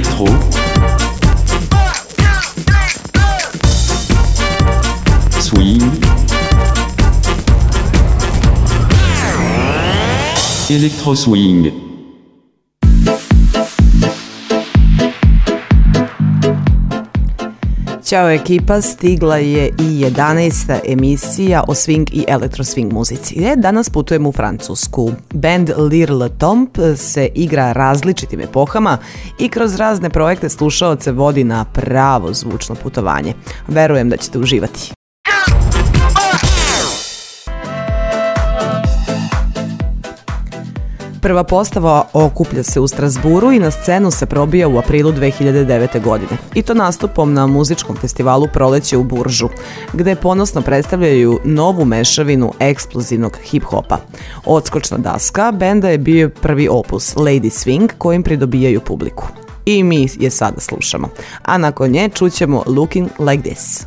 Electro, swing, Electro swing. Ćao ekipa, stigla je i 11. emisija o swing i elektro swing muzici. Danas putujemo u Francusku. Band Lire Le Tombe se igra različitim epohama i kroz razne projekte slušaoce vodi na pravo zvučno putovanje. Verujem da ćete uživati. Prva postava okuplja se u Strasburu i na scenu se probija u aprilu 2009. godine. I to nastupom na muzičkom festivalu Proleće u Buržu, gde ponosno predstavljaju novu mešavinu eksplozivnog hip-hopa. Odskočna daska benda je bio prvi opus Lady Swing kojim pridobijaju publiku. I mi je sada slušamo. A nakon nje čućemo Looking Like This.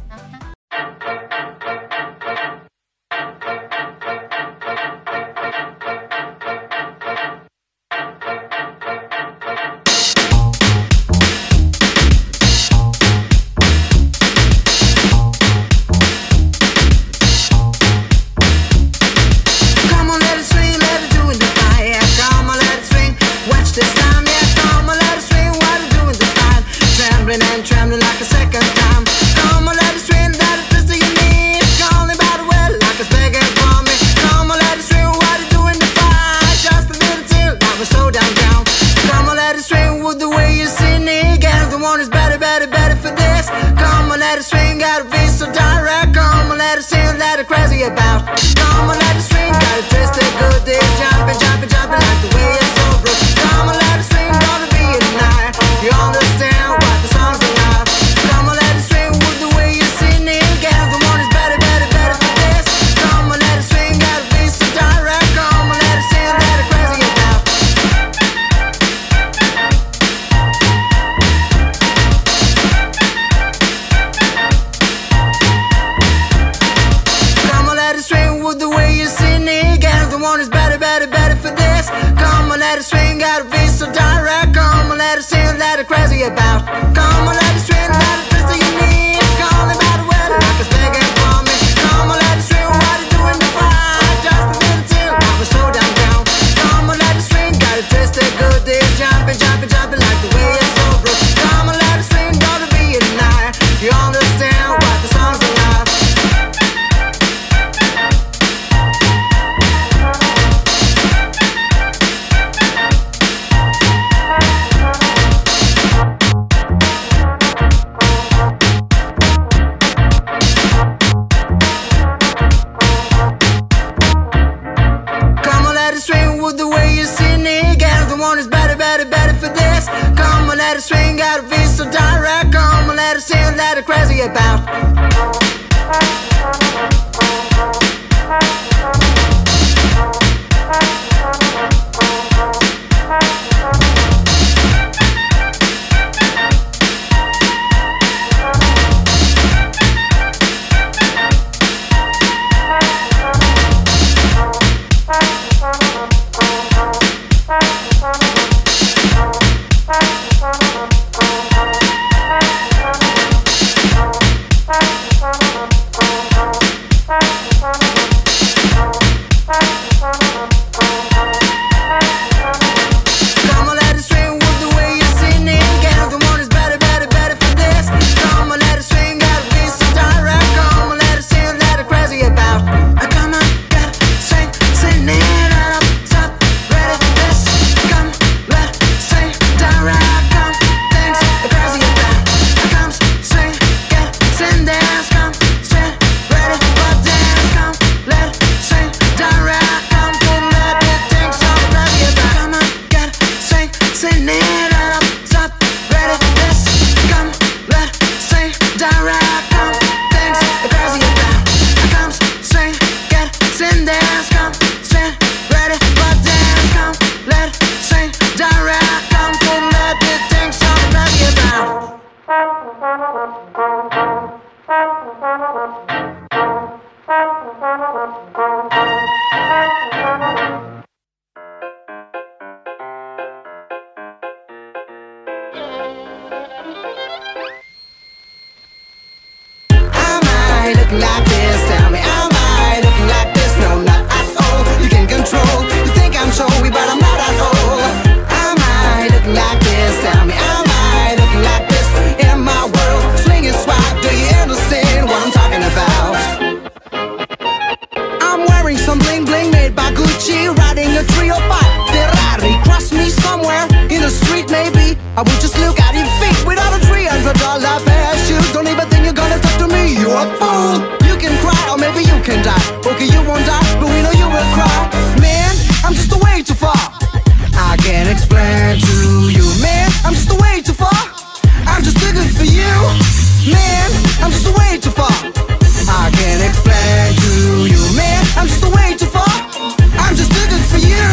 looking like this? Tell me, am I looking like this? No, not at all. You can control. You think I'm showy, but I'm not at all. Am I looking like this? Tell me, am I looking like this? In my world, slinging swag. Do you understand what I'm talking about? I'm wearing some bling bling made by Gucci, riding a 305 Ferrari. Cross me somewhere in the street, maybe I would just look at your feet without a $300 pair of shoes. Don't even think you're gonna talk to me, you're a fool. You can cry or maybe you can die. Okay, you won't die, but we know you will cry. Man, I'm just way too far. I can't explain to you, man, I'm just way too far. I'm just too good for you, man, I'm just way too far. I can't explain to you, man, I'm just way too far. I'm just too good for you.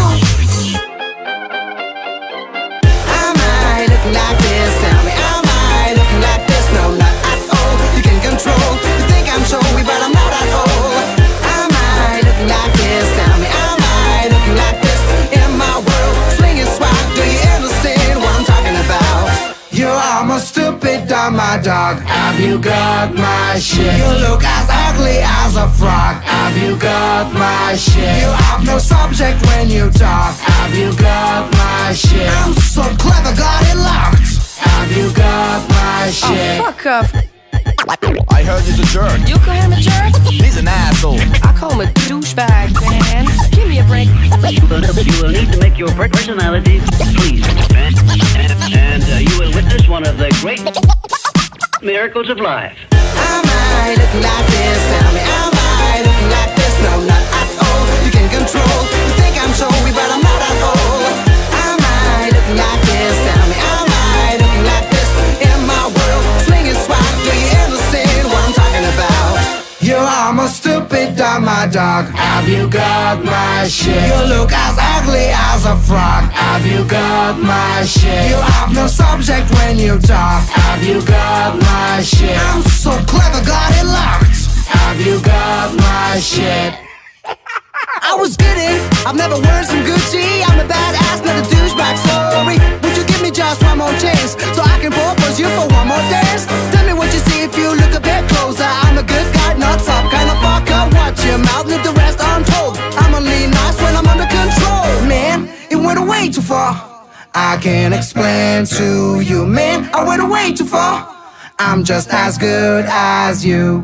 Am I looking like this? Tell me, am I looking like this? No, not at all. You can control. You think I'm showy, but I'm not at all. Am I looking like this? Tell me, am I looking like this? In my world, slinging swag. Do you understand what I'm talking about? You are my stupid dumb, my dog. Have you got my shit? You look as ugly as a frog. Have you got my shit? You have no subject when you talk. Have you got my shit? I'm so clever, got it locked. Have you got my shit? Oh, fuck off. I heard he's a jerk. You call him a jerk? He's an asshole. I call him a douchebag, man. Give me a break. You will need to make your personality pleasing, and you will witness one of the great miracles of life. Am I looking like this? Tell me, am I looking like this? No, not at all. You can control. You think I'm showy, but I'm not at all. Am I looking like this? Tell me, am I looking like this? In my world, slinging swag. Do you understand what I'm talking about? You are my stupid dumb, my dog. Have you got my shit? You look as ugly as a frog. Have you got my shit? You have no subject when you talk. Have you got my shit? I'm so clever, got it locked. Have you got my shit? I was kidding, I've never worn some Gucci. I'm a badass, not a douchebag, sorry. Would you give me just one more chance so I can propose you for one more dance? Tell me what you see if you look a bit closer. I'm a good guy, not some kind of fucker. Watch your mouth, leave the rest untold. I'm only nice when I'm under control. Man, it went way too far. I can't explain to you, man, I went way too far. I'm just as good as you.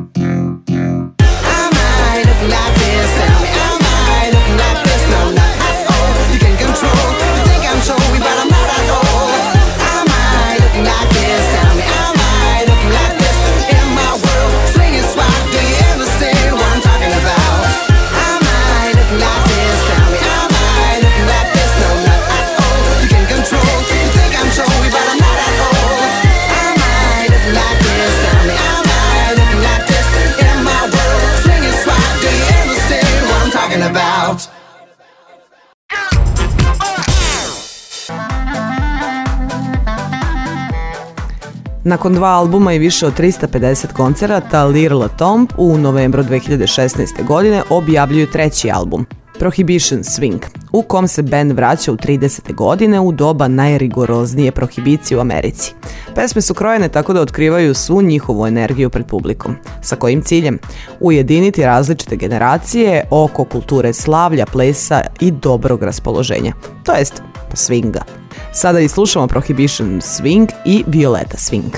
Am I looking like this? Tell me, am I looking like this? No, not at all. You can control. You think I'm showy, but I'm not at all. Am I looking like this? Tell me, am I looking like this? In my world, slinging swag. Do you understand what I'm talking about? Am I looking like this? Tell me, am I looking like this? No, not at all. You can control. You think I'm showy, but I'm not at all. Am I looking like this? Tell me, am I looking like this? In my world, slinging swag. Do you understand what I'm talking about? Nakon 2 albuma i više od 350 koncerata, Lil Tomb u novembru 2016. godine objavljuju 3. album, Prohibition Swing, u kom se band vraća u 30. godine u doba najrigoroznije prohibicije u Americi. Pesme su krojene tako da otkrivaju svu njihovu energiju pred publikom. Sa kojim ciljem? Ujediniti različite generacije oko kulture slavlja, plesa i dobrog raspoloženja, to jest swinga. Sada i slušamo Prohibition Swing i Violeta Swing.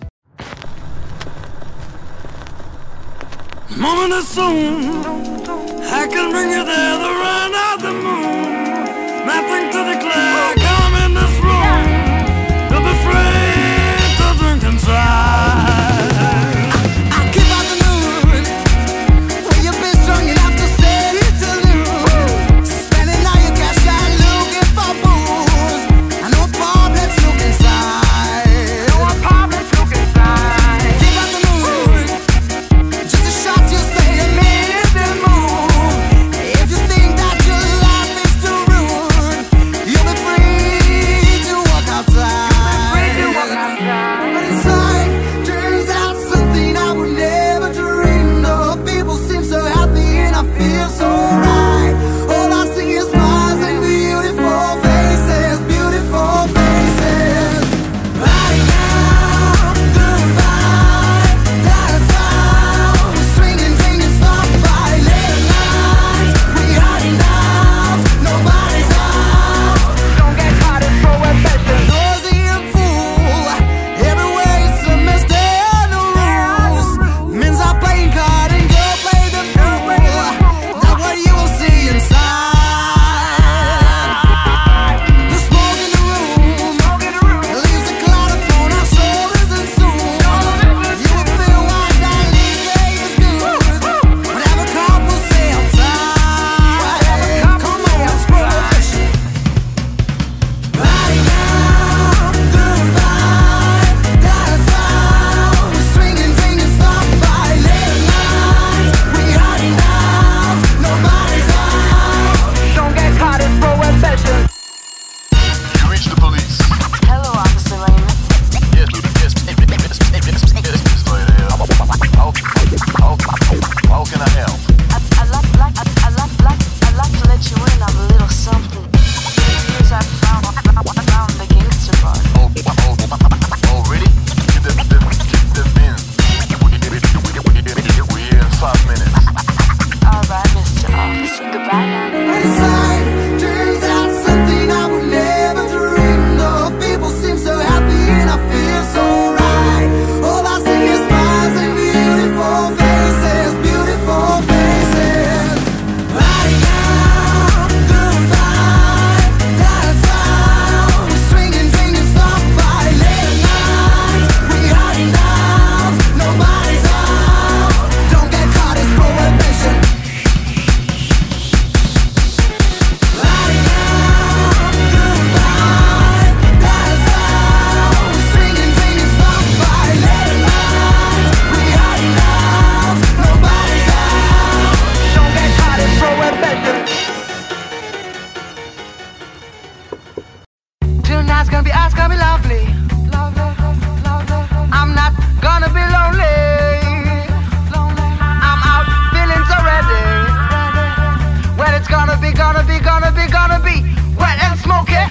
Moment is soon, I can bring you there, the run of the moon. Nothing to declare, come in this room. Don't be afraid to drink inside. I'll keep out the mood. Will you be strong enough to stay to lose? Spending all your cash out looking for booze. I know a pub, let's look inside. Know a pub, let's look inside. Keep out the mood. Just a shot, you stay a minute and move. If you think that gonna be lovely. I'm not gonna be lonely. I'm out feeling so ready. Well, it's gonna be wet and smoky.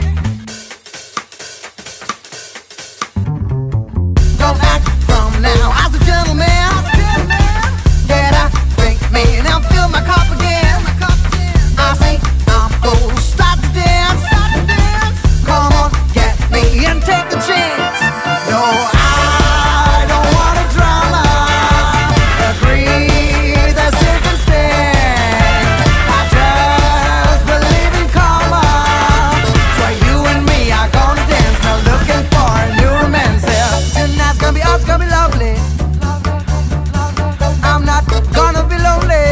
Don't act from now as a gentleman. Get a drink me and fill my cup again. I say I'm gonna start to dance. Come on, get me and take the chance. No, I don't want a drama. Agree the circumstance. I just believe in karma. So you and me are gonna dance. Now looking for a new romance. Tonight's gonna be us, gonna be lovely. I'm not gonna be lonely.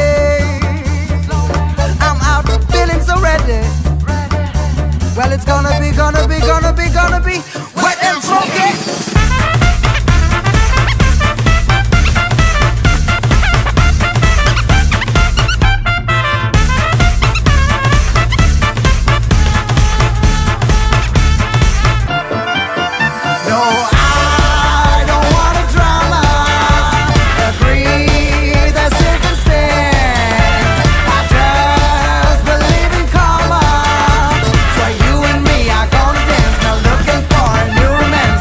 I'm out feeling so ready. Well, it's gonna be wet and smoky. No, I don't want a drama. Agree the circumstance. I just believe in karma. So you and me are gonna dance. Now looking for a new romance.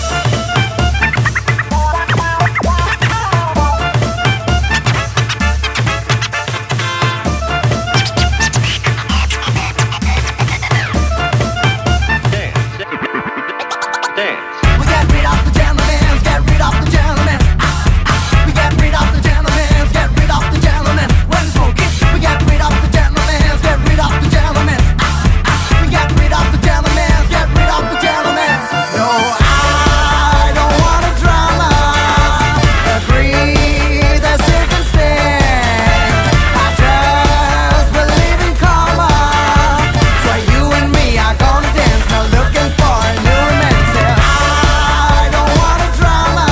We get rid of the gentlemen, get rid of the gentlemen. We get rid of the gentlemen, get rid of the gentlemen. When it's smoking, we get rid of the gentlemen, get rid of the gentlemen. We get rid of the gentlemen, get rid of the gentlemen. No, I don't want a drama. Agree the circumstance. I just believe in karma. So you and me are gonna dance. Now looking for a new romance. I don't want a drama.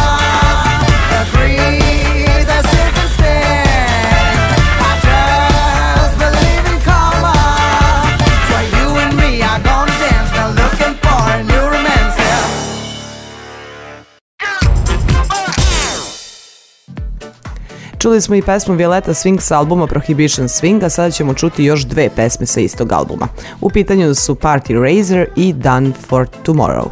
Agree the circumstance. I just believe in karma. So you and me are gonna dance. Now looking for a new romance. Čuli smo i pesmu Violeta Swing sa albuma Prohibition Swing, a sada ćemo čuti još dve pesme sa istog albuma. U pitanju su Party Raiser i Done for Tomorrow.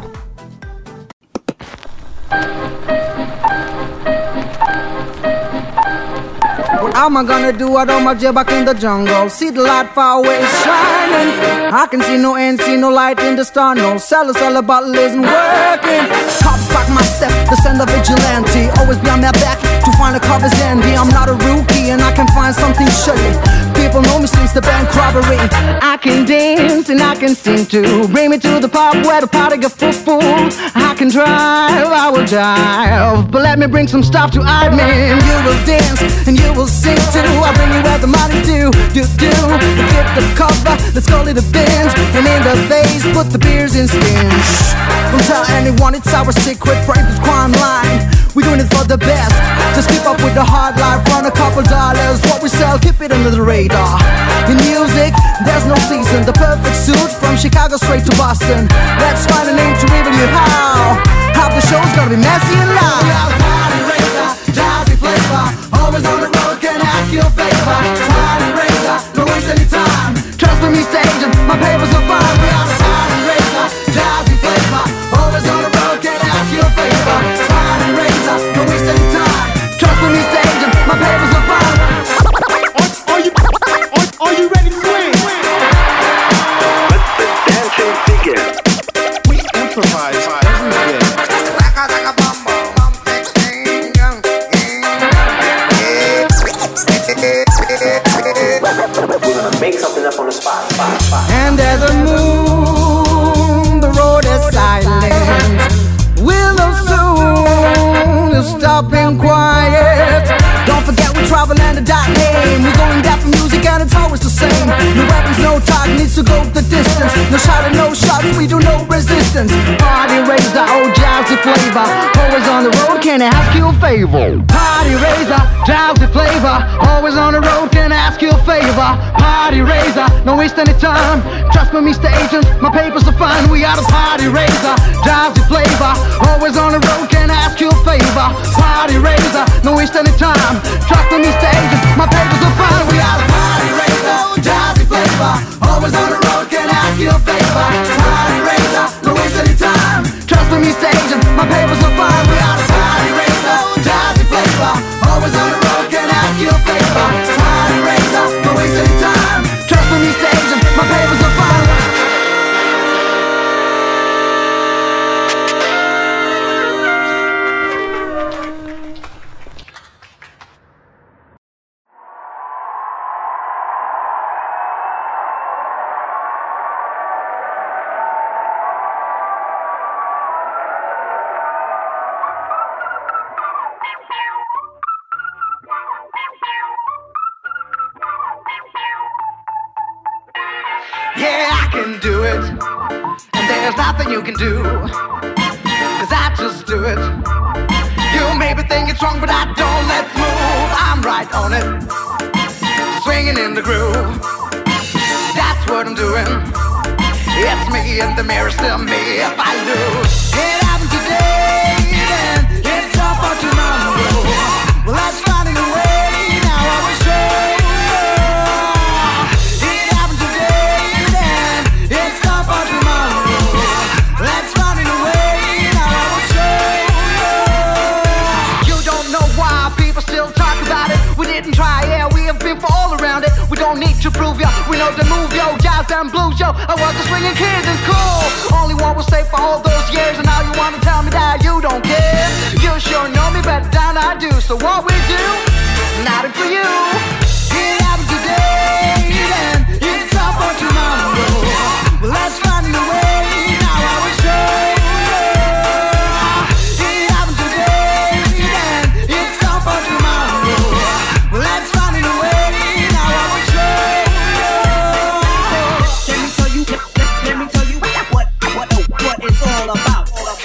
What am I gonna do? I don't my job back in the jungle. See the light far away shining. I can see no end, see no light in the star. No cellar bottle isn't working. Cops back my step, the send of vigilante. Always be on my back to find a cover's envy. I'm not a rookie and I can find something shitty. People know me since the bank robbery. I can dance and I can sing too. Bring me to the pub where the party get full. I can drive, I will drive, but let me bring some stuff to hide me. And you will dance and you will sing too. I'll bring you where the money do. Get the cover, let's call it a binge. And in the vase, put the beers in skins. Don't tell anyone it's our secret private crime line. We're doing it for the best. Just keep up with the hard life, run a couple dollars. What we sell, keep it under the radar. In music, there's no season. The perfect suit from Chicago straight to Boston. Let's find a name to reveal you how the show's gonna be messy and loud. We are Party Raiser, jazzy flavor. Always on the road, can ask you a favor. Party Raiser, don't waste any time. Trust me, stage and my papers are fine. We are the Party Raiser, jazzy flavor. Always on the road, can ask you a favor. Party Raiser, don't waste any time. Trust me, stage and my papers are fine. Are you ready to swing? Let the dancing begin. We improvise every day. We're gonna make something up on the spot. And there's a moon, the road is silent. We'll know soon, you'll stop and quiet. Don't forget we travel and a dot name. We're going down for music and it's always the same. No weapons, no target, needs to go the distance. No shot and no shots, we do no resistance. Party Raiser, old jazzy flavor. Always on the road, can I ask you a favor? Party Raiser, jazzy flavor. Always on the road, can I ask you a favor? Party Raiser, don't waste any time. Trust me, Mr. Agent, my papers are fine. We are the party raiser, drives the flavor. Always on the road, can I ask you a favor? Party raiser, no waste any time. Trust me, Mr. Agent, my papers are fine. We are the party raiser, drives the flavor. Always on the road, can I ask you a favor? Party raiser, no waste any time. Trust me, Mr. Agent, my papers are fine. We are the party raiser, drives the flavor. Always on the road, can I ask you a favor? Party raiser, no waste any time. Trust me, Mr. Agent, my papers are fine. Yeah, I can do it, and there's nothing you can do, 'cause I just do it. You may be thinking it's wrong, but I don't. Let's move, I'm right on it, swinging in the groove. That's what I'm doing. It's me in the mirror, still me if I lose. It happened today, then it's all for tomorrow. Well, let's find a way, now I will show you. Try, yeah, we have been for all around it. We don't need to prove ya, we know the move, yo. Jazz and blues, yo. I was a swinging kid, it's cool. Only one was safe for all those years, and now you wanna tell me that you don't care. You sure know me better than I do. So what we do, nothing for you. It happened today, then it's all for tomorrow. Well, let's find a way, now I will show you. It happened today, then it's all for tomorrow. Let's find a way, now I will show you. Let me tell you what it's all about.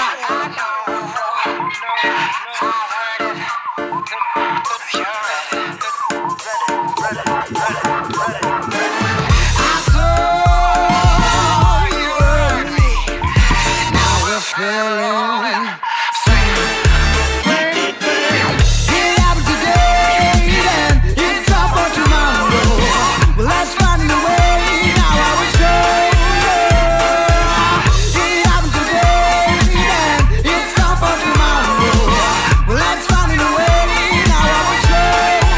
I saw you and me, now we're feeling same. It happened today, then it's all for tomorrow. Well, let's find a way, now I will show you. It happened today, then it's all for tomorrow. Well, let's find a way, now I will show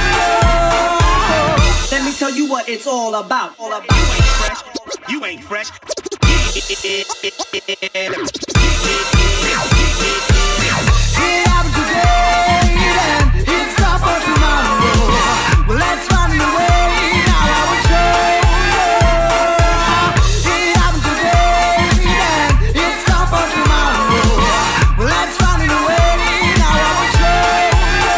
you. Let me tell you what it's all about. You ain't fresh. It happened today, then it's all for tomorrow. Well, let's find a way, now I will show you. It happened today, then it's all for tomorrow. Well, let's find a way, now I will show you.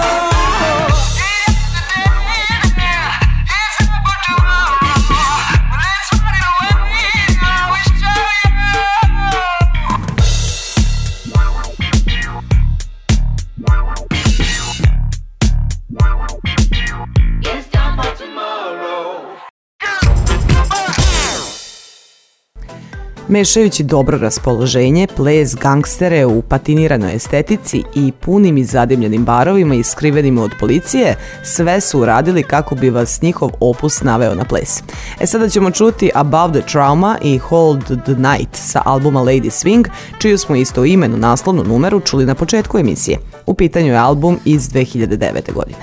It's all for tomorrow. Well, let's find a way, now I will show you. Mešajući dobro raspoloženje, ples gangstere u patiniranoj estetici i punim i zadimljenim barovima i skrivenima od policije, sve su uradili kako bi vas njihov opus naveo na ples. Sada ćemo čuti Above the Trauma i Hold the Night sa albuma Lady Swing, čiju smo istoimenu naslovnu numeru čuli na početku emisije. U pitanju je album iz 2009. godine.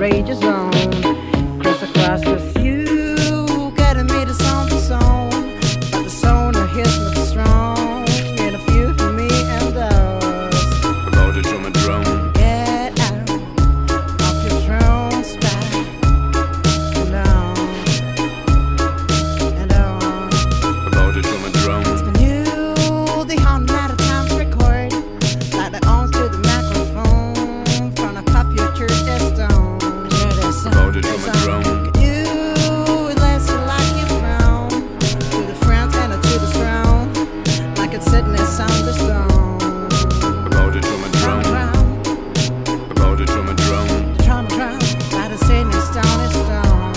rage zone. Crisscross with you, getting me to song to song. But the sonar hits me strong, and a few for me and us. About the drum and drone. Get out of your throne spot, and on, and on. About the drum and drone. It's been you, the haunted at a times record, like the arms to the microphone, from a cup your church is stone. About the drum and drone. You, it lasts like you frown, to the front and to the throne, like it's sitting there on the stone. About the drum and drone. About the drum and drone. The drum and drum, like it's sitting there stone is stone.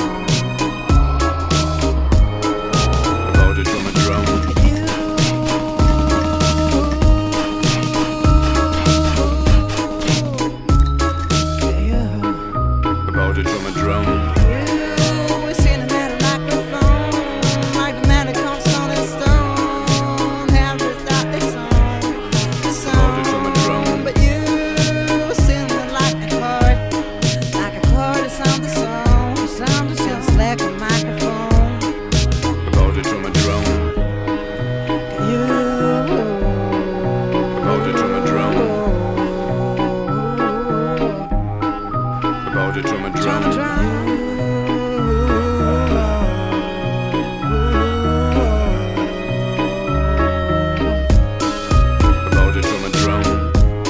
About the drum and drone. About the drum and drone. You, it's in a metal microphone, like the man that comes on his stone. Have without the song, but you sing it like a chord is on the song. Just like a microphone. About the drum and drone. You, About the drum and drone. About the drum and drone. About the drum and drone.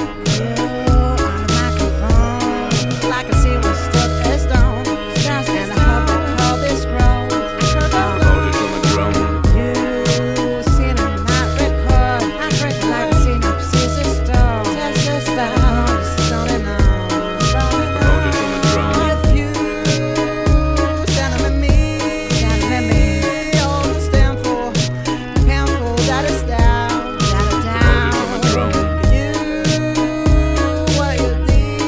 like a silver stuck as stone. And I hope that all this grows. About the drum and drone. You sing a night record, like a synopsis of stone. Stone and on. About the drum and drone. If you standing with me, all the stand for, handful that is down, About the drum and drone. You, what you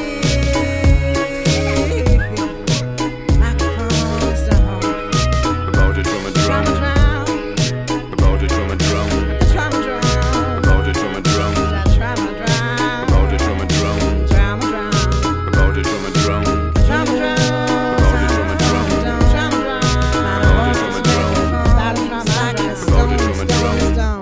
think? Microphone stone. About the drum and Drum drone. and About the drum and drone. drum and drum. About the drum and drone. Drum and drum. About the drum and drone. Drum and drum. About the drum and drone. Drum and drum. About the drum and drone. Drum and drum. About the drum and drone. About the drum like a About the drum and drone. stone.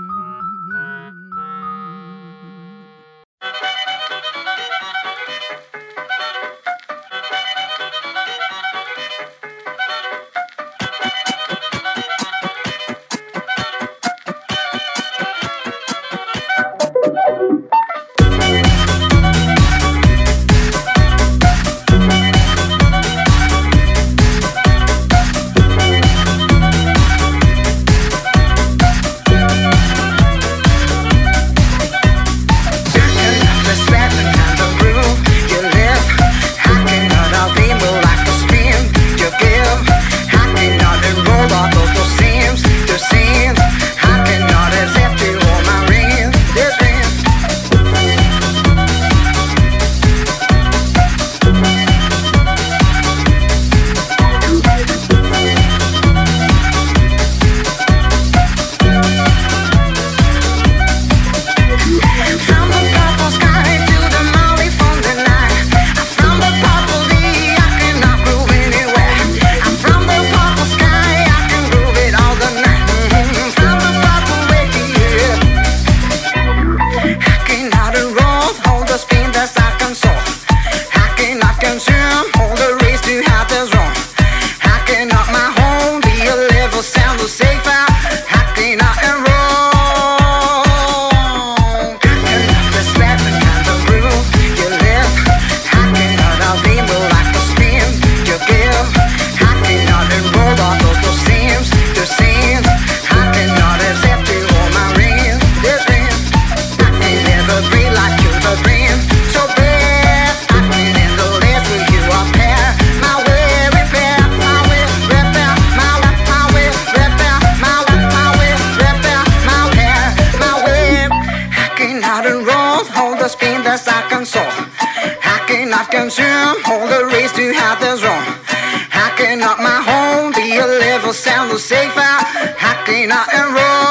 Safer, hacking out and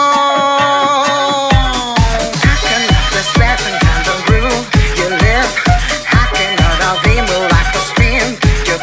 roll. Hacking up the stress and kind of groove. You live hacking out of emo like a spin. You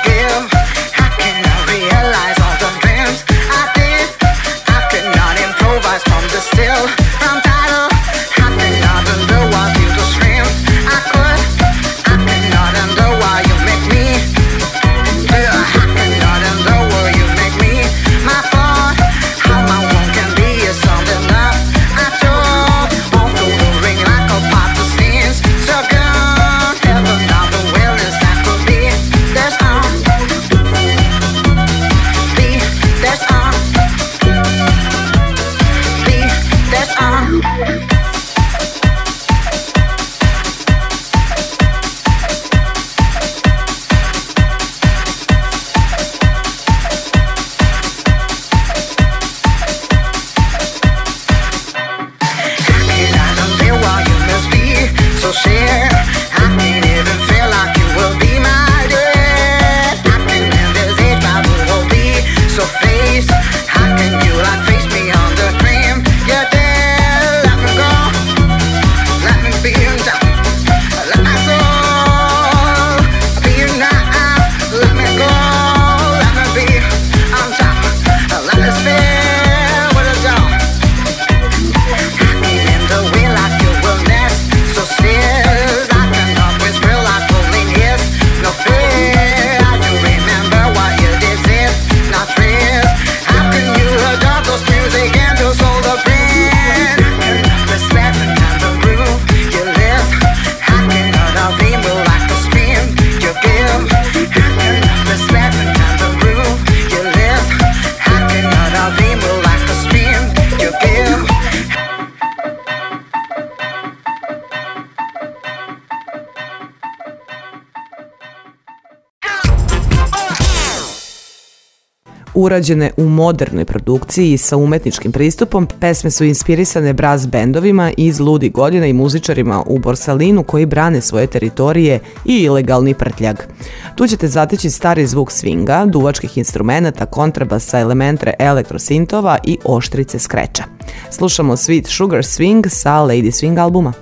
Urađene u modernoj produkciji sa umetničkim pristupom, pesme su inspirisane brass bendovima iz ludih godina i muzičarima u Borsalinu koji brane svoje teritorije i ilegalni prtljag. Tu ćete zateći stari zvuk swinga, duvačkih instrumenata, kontrabasa, elemente elektrosintova i oštrice skreča. Slušamo Sweet Sugar Swing sa Lady Swing albuma.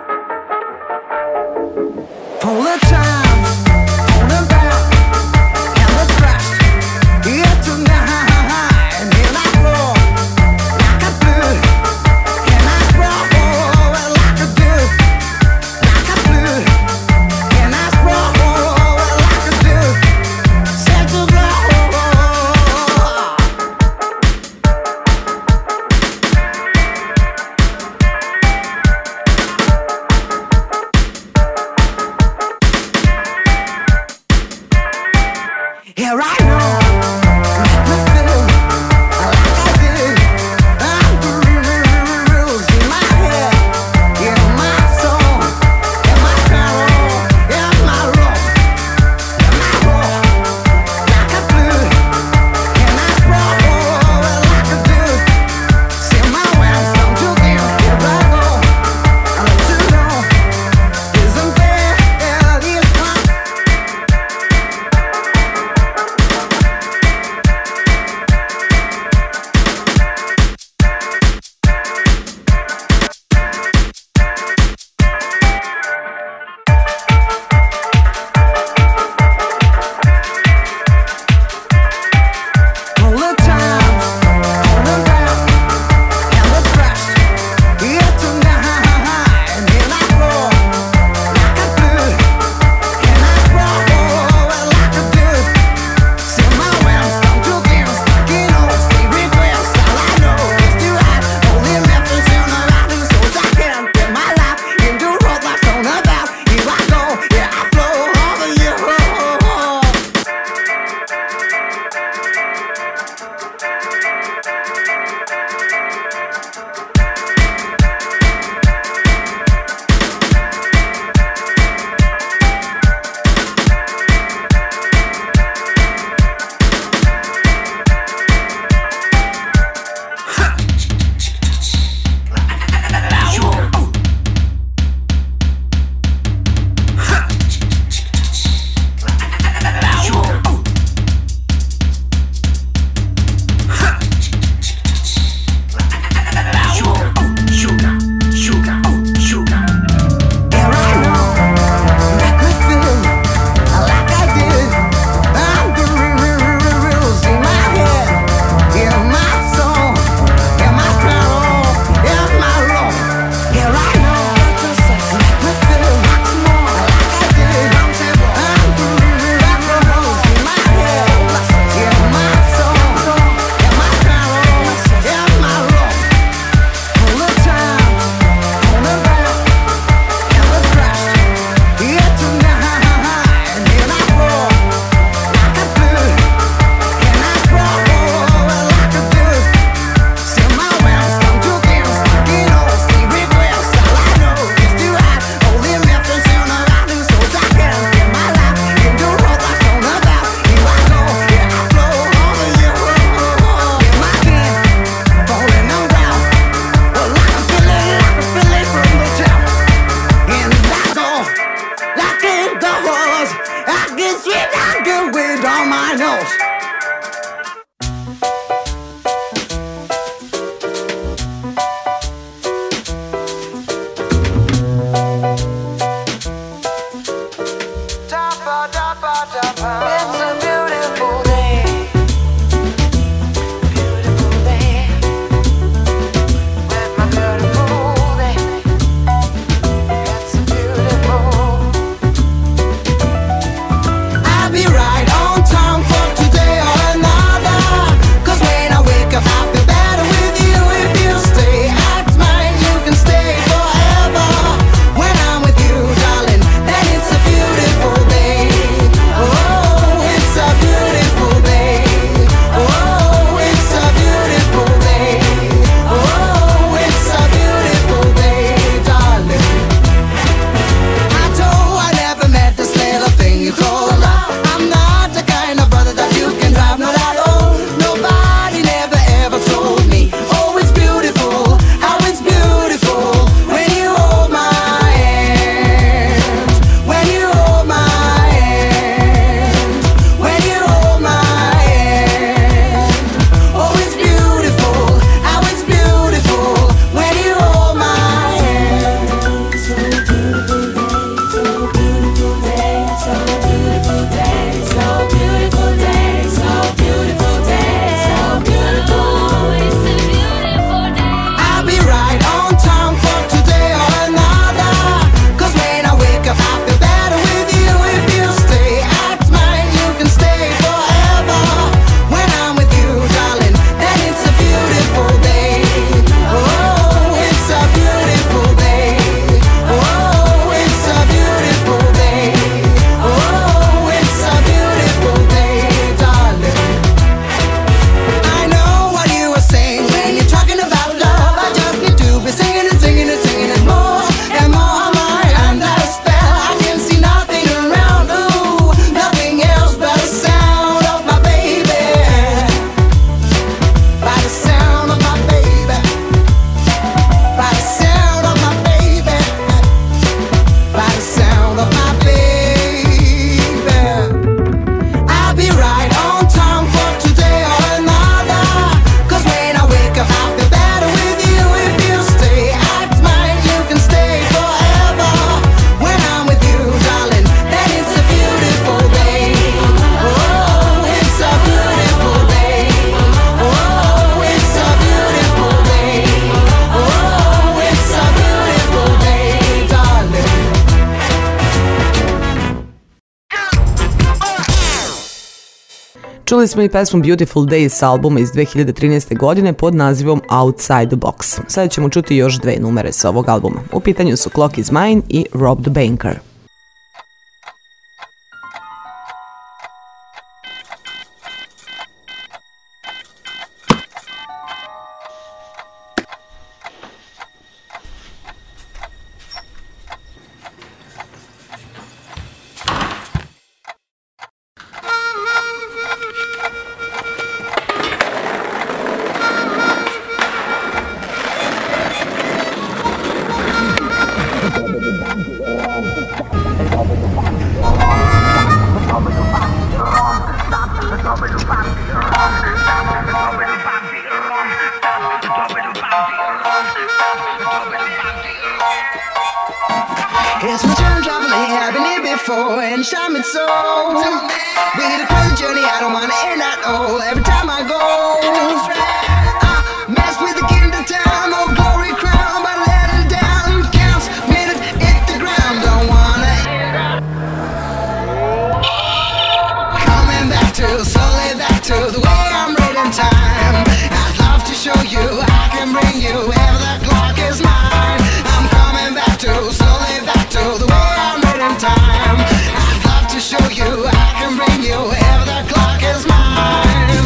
Pull the time on about me singing and singing and singing and more am I under a spell. I can see nothing around, ooh, nothing else but the sound of my baby. By the sound of my baby. By the sound of my baby. By the sound of my baby. I'll be right on time for today or another. 'Cause when I wake up I'll feel better with you. If you stay, act mine, you can stay forever. When I'm with you, darling, then it's a beautiful day. Oh, it's a beautiful day. Oh, it's a beautiful day. Oh, it's a beautiful day, darling. Čuli smo i pesmu Beautiful Day s albuma iz 2013. godine pod nazivom Outside the Box. Sada ćemo čuti još dve numere sa ovog albuma. U pitanju su Clock is Mine i Rob the Banker. It's my turn traveling, I've been here before, and time it's so. With a crazy journey, I don't wanna end at all. Every time I go, I mess with the king of town, no glory crown, but let it down. Counts, minute, hit the ground, don't wanna end up. Coming back to, slowly back to the way I'm reading time. I'd love to show you, I can bring you wherever the clock is mine. I'm coming back to, slowly back to the way I'm reading time. I'd love to show you, I can bring you wherever the clock is mine.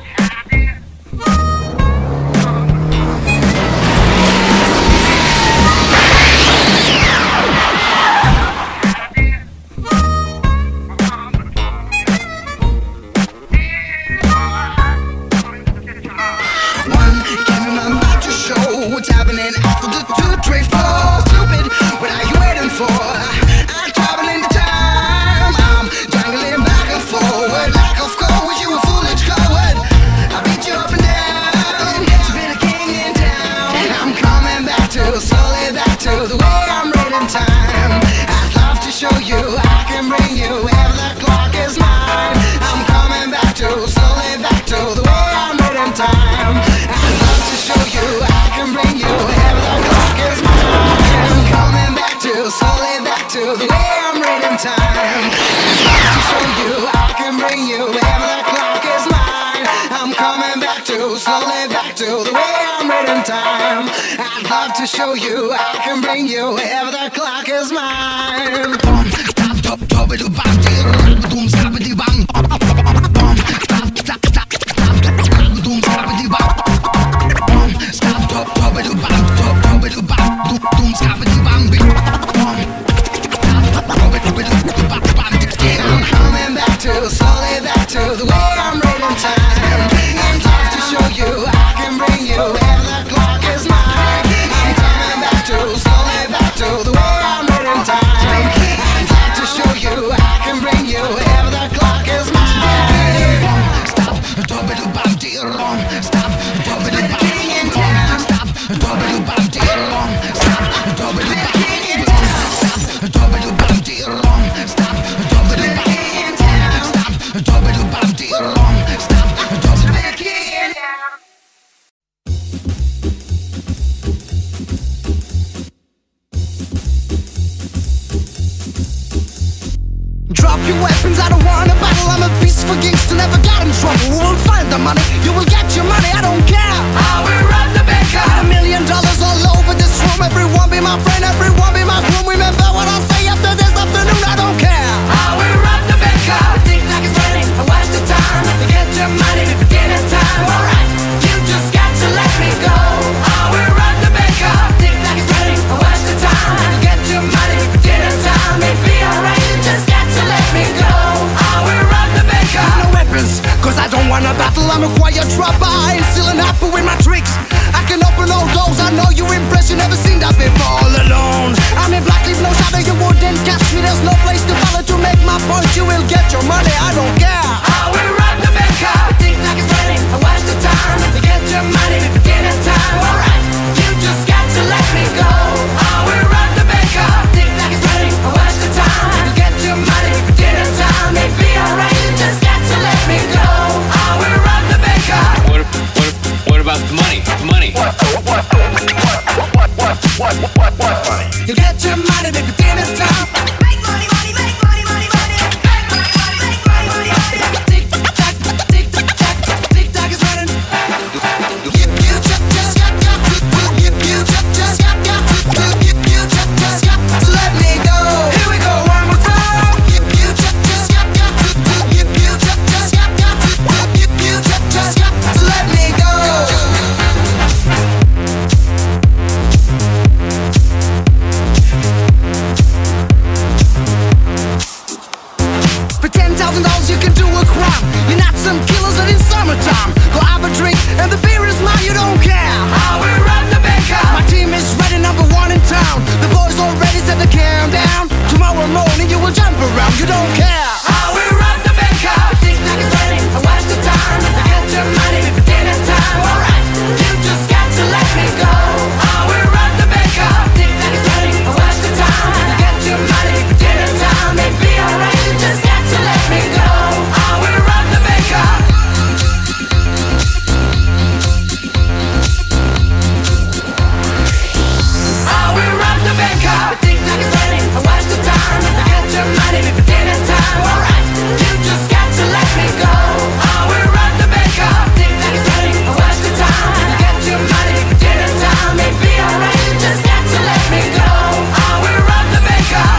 One, give me my mind to show what's happening after the 2, 3, 4. Stupid, what are you waiting for? I'm traveling the time. I'm jangling back and forward. Lack of courage, you a foolish coward. I beat you up and down to be the king in town. I'm coming back to, slowly back to the way I'm reading time. I'd love to show you, I can bring you wherever the clock is mine. I'm coming back to, slowly back to the way I'm reading time. I'd love to show you, I can bring you wherever the clock is mine. I'm coming back to, slowly back to the way I'm reading time. I'd love to show you, I can bring you wherever the clock is mine. I'm coming back to, slowly back to the way I'm reading time. I'd love to show you, I can bring you wherever the clock is mine. I'm coming back to, slowly back to the way I'm reading time. I'd love to show you, I can bring you wherever the clock is mine. I'm coming back to, slowly back to the way I'm reading time. I'd love to show you, I can bring you wherever the clock is mine. Stop, stop, stop, king in town. Stop, Drop your weapons, I don't want a battle. I'm a peaceful gangster, never got in trouble. Who will find the money? You will get your money, I don't care. I will rob the bank. $1 million all over this room. Everyone be my friend, everyone be my groom. Remember what I say after this afternoon, I don't care. I will rob the bank. The TikTok is running, I watch the time. To get your money, the beginning time. Alright, you just got to let me go. I will rob the bank. I know you're impressed, you never seen that before. All alone, I'm in black, leave no shadow, you wouldn't catch me. There's no place to follow to make my point. You will get your money, I don't care. I will rob the banker. Tic-tac is running, I watch the time. To get your money before dinner time. Alright, you just got to let me go. I will rob the banker. Tic-tac is running, I watch the time. To get your money before dinner time. Maybe alright, you just got to let me go. I will rob the banker. What about the money? The money. What money? You get your money before dinner time. Make money, money, make money, money, money. Make money, money, make money, money, money. Tick-tack, tick-tack, tick-tack is running. You just got to let me go. Here we go one more time. You just got to let me go. For $10,000 you can do a crime. You're not some killers and in summertime. Go have a drink and the beer is mine, you don't care. I will rob the banker. My team is ready, number one in town. The boys already set the cam down. Tomorrow morning you will jump around, you don't care. I will rob the banker. Tic-tac is running, I watch the time. To get your money before dinner time. Alright, you just got to let me go. I will rob the banker. Tic-tac is running, I watch the time. To get your money before dinner time. Maybe alright, you just got to let me go. I will rob the banker. I will rob the banker. The tic-tac is running, I watch the time. To get your money before dinner time. Alright, you just got to let me go. I will rob the banker. Tic-tac is running, I watch the time. To get your money before dinner time. Maybe alright, you just got to let me go. I will rob the banker.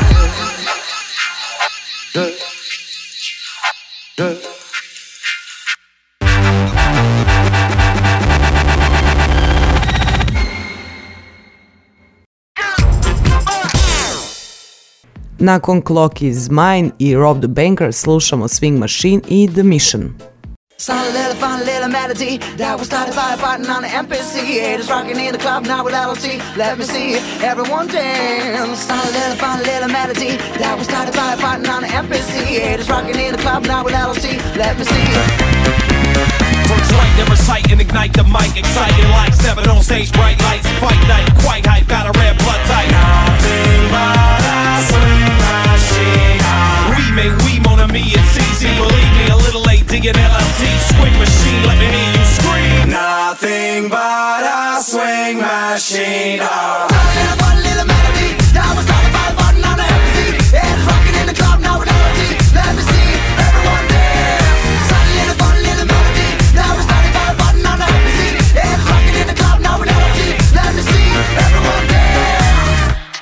Nakon Clock is Mine i Rob the Banker slušamo Swing Machine i The Mission. Sound a little fun, little melody that was started by a button on the MPC. Haters rocking in the club now with LOT. Let me see everyone dance. Sound a little fun, little melody that was started by a button on the MPC. Haters rocking in the club now with LOT. Let me see. Recite and recite and ignite the mic. Exciting like 7 on stage, bright lights. Fight night, quite hype, got a red blood type. Nothing but a swing machine. We make we mon ami, it's easy. Believe me, a little late digging LLT. Swing machine, let me hear you scream. Nothing but a swing machine. One little melody that was started by a button on the MPC. Haters rocking in the club now with LOT. Let me see everyone dance. Sound a little fun, little melody that was started by a button on the MPC. Haters rocking in the club now with LOT. Let me see everyone dance.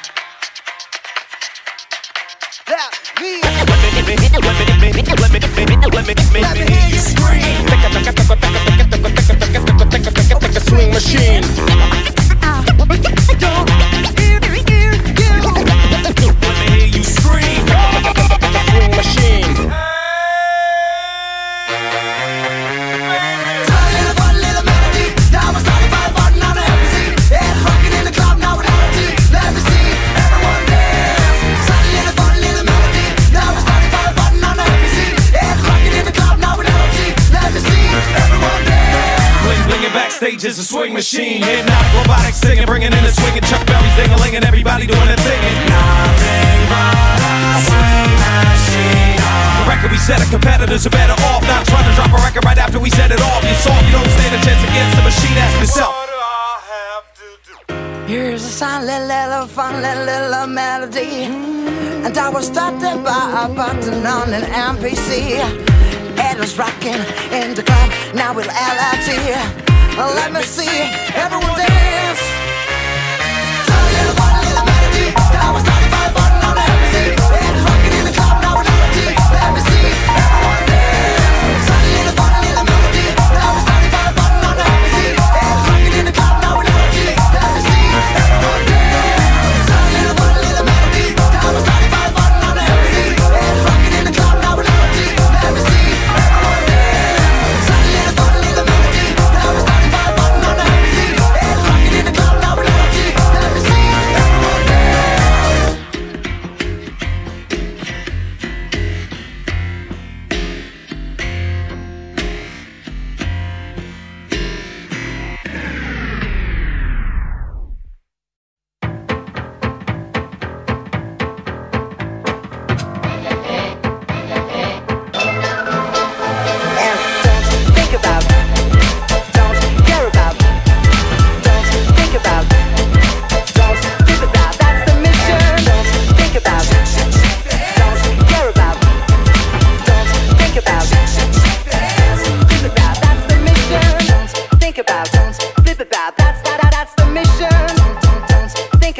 Let me hear you scream. Like a swing machine. Let me hear you scream. Like a swing machine. Backstage is a swing machine. Hypnotic, robotic singing, bringing in the swinging. Chuck Berry's ding-a-ling and everybody doing their thing. Nothing but a swing machine. The record we set, our competitors are better off. Not trying to drop a record right after we set it off. You saw you don't stand a chance against the machine. Ask yourself. Here's a sound, little fun, little melody. And I was started by a button on an MPC. Haters rocking in the club, now with LLT. Let me see everyone dance. Sound a little fun, little melody that was started by a button on an MPC. Haters rocking in the club, now with LLT. Let me see everyone dance. Sound a little fun, little melody that was started by a button on an MPC. Haters rocking in the club, now with LLT. Let me see everyone dance. Sound a little fun, little melody that was started by a button on an MPC. Haters rocking in the club, now with LLT. Let me see everyone dance. Sound a little fun, little melody that was started by a button on an MPC. Haters rocking in the club.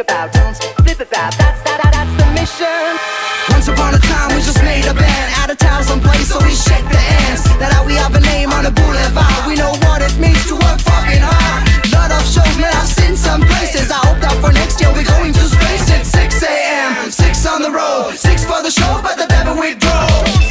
about, don't flip about. That's the mission. Once upon a time we just made a band, out of town someplace, so we shake the ends. That how we have a name on the boulevard. We know what it means to work fucking hard. Lot of shows, man, I've seen some places. I hope that for next year we're going to space. It's 6 a.m., 6 on the road, 6 for the show, but the devil we drove.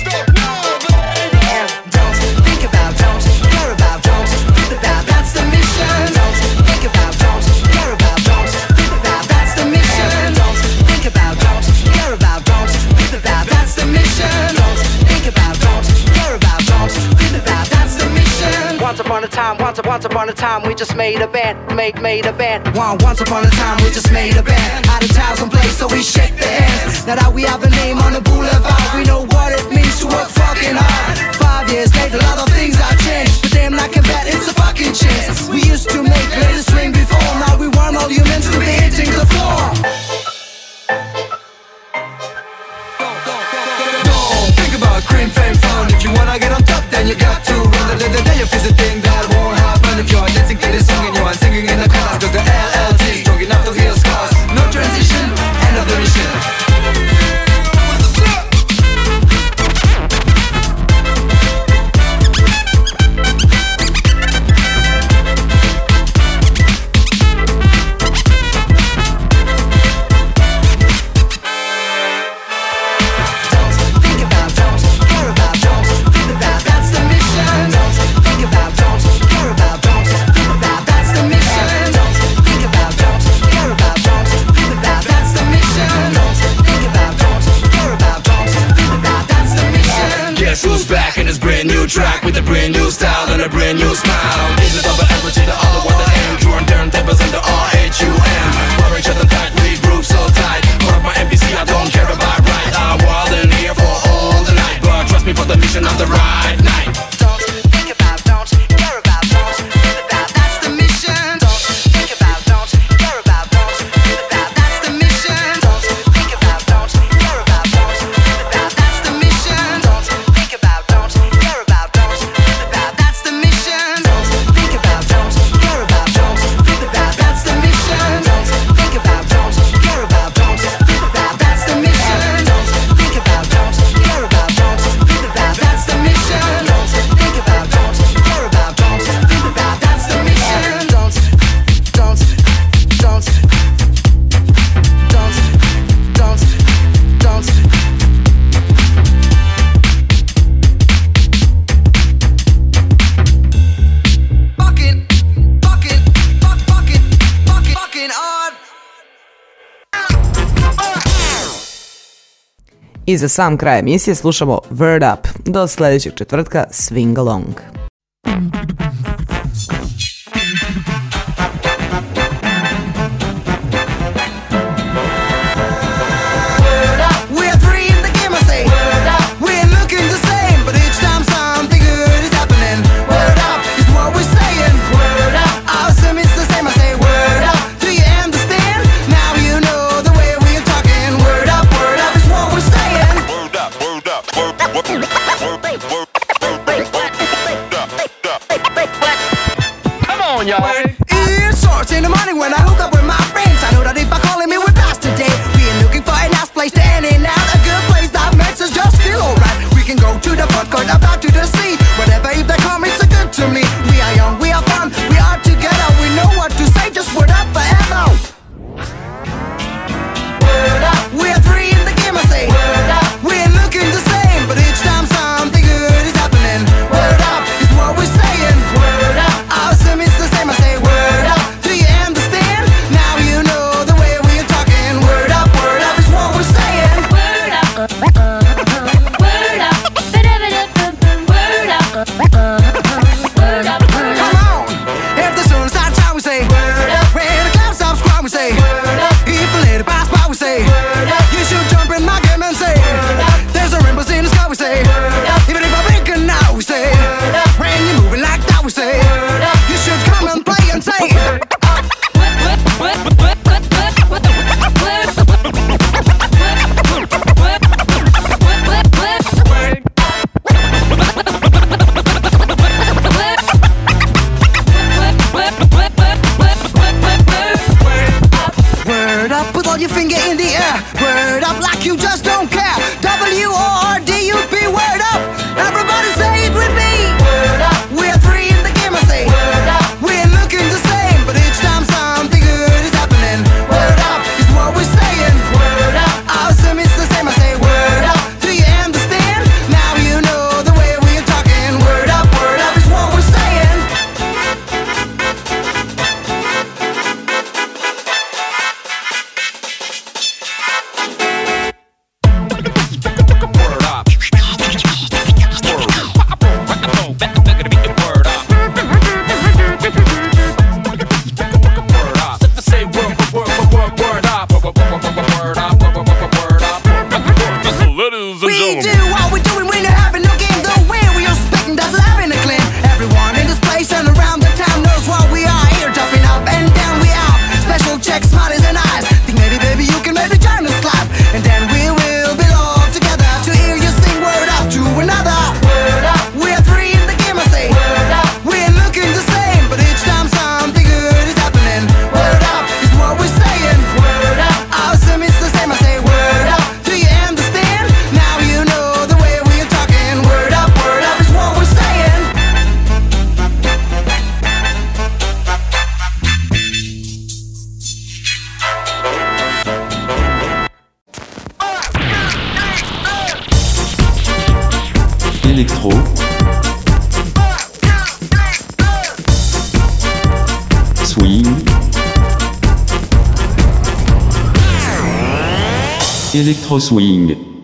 Don't think about, don't care about, don't flip about. That's the mission. Don't think about, don't care about, don't flip about. That's the mission. Don't think about, don't care about, don't flip about. That's the mission. Don't think about, don't care about, don't flip about. That's the mission. Once upon a time, we just made a band, made a band. Once upon a time, we just made a band, out of town someplace, so we shake the hands. Now that we have a name on the boulevard, we know what it means to work fucking hard. 5 years later, a lot of things have changed, but damn, I can bet it's a fucking chance. We used to make ladies swing before, now we want all humans to be hitting the floor. Don't think about cream, fame, fun. If you wanna get on top, then you got to run. Then you face the thing that won't happen. If you're dancing to this song and you are singing in the chorus, cause the LLT is strong enough to heal scars. No transition, end of the mission. Who's back in this brand new track with a brand new style and a brand new smile? Is it double L to the other one, the M? Jordan turntables and the RHUM. Wearing shut and tight, we groove so tight. Hold up my MPC, I don't care about right. I'm wild in here for all the night, but trust me for the mission of the right night. Don't think about, don't care about, don't flip about. That's the mission. Don't think about, don't care about, don't flip about. That's the mission. Don't think about, don't care about, don't flip about. That's the mission. Don't think about, don't care about, don't flip about. That's the mission. Don't think about, don't care about, don't flip about. That's the mission. Don't think about, don't care about, don't flip about. That's the mission. Don't think about, don't care about, don't flip about. That's the mission. Don't think about, don't care about, don't flip about. That's the mission. Don't fucking odd. I za sam kraj emisije slušamo Word Up. Do sledećeg četvrtka, swing along. We're three in the game, I say. We're looking the same, but each time something good is happening. Word up is what we're saying. I assume it's the same, I say. Word up, do you understand? Now you know the way we're talking. Word up is what we're saying. Word up, word up, word up, word up, word up, word up, word up. Word up, put all your finger in the air. Word up like you just don't care. WORDUP, word up. Everybody say it with me. Word up. We're three in the game, I say. Word up. We're looking the same, but each time something good is happening. Word up is what we're saying. Word up. Our sim is the same, I say. Word up. Do you understand? Now you know the way we are talking. Word up is what we're saying. We do what we do and we know having no game. The way we are spitting doesn't have any claim. Everyone in this place and around the town knows what we are here. Jumping up and down we are. Special checks, smileys and eyes. Think maybe baby you can maybe join us live. And then we will belong together to hear you sing word up to another. Word up. We're three in the game, I say. Word up. We're looking the same, but each time something good is happening. Word up is what we're saying. Word up. Our sim is the same, I say. Word up. Do you understand? Now you know the way we are talking. Word up is what we're saying. Électro, swing, électro swing.